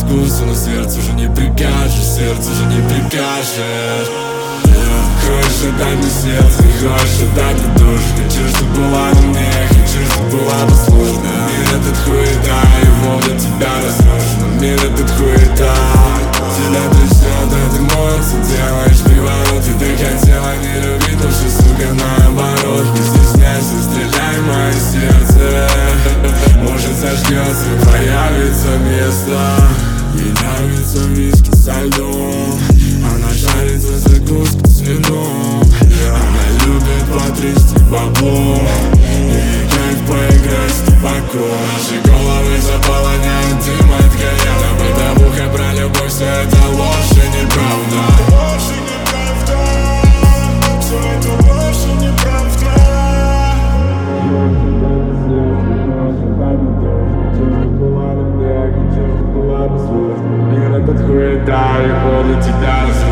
вкуса, но сердцу уже не прикажешь, сердцу уже не прикажешь. Хочешь отдать мне сердце, хочешь отдать мне душу. Хочу, чтоб была на мне, хочу, чтоб была послушна. Мир этот хуета, его для тебя разрушен. Мир этот хуета, тебя трясет от эмоций, делаешь приворот. И ты хотела не любить, но все, сука, наоборот. Не стесняйся, стреляй в мое сердце. Может зажгется, появится место. Ей нравится виски со льдом, она жарится закуска с вином. Она любит потрясти бабло, и кайф поиграть с табаком. Наши головы заполоняют дым от кальяна. Бытовуха про любовь, все это ложь и неправда. Все это ложь и неправда. Мир этот хуета, его для тебя разрушен.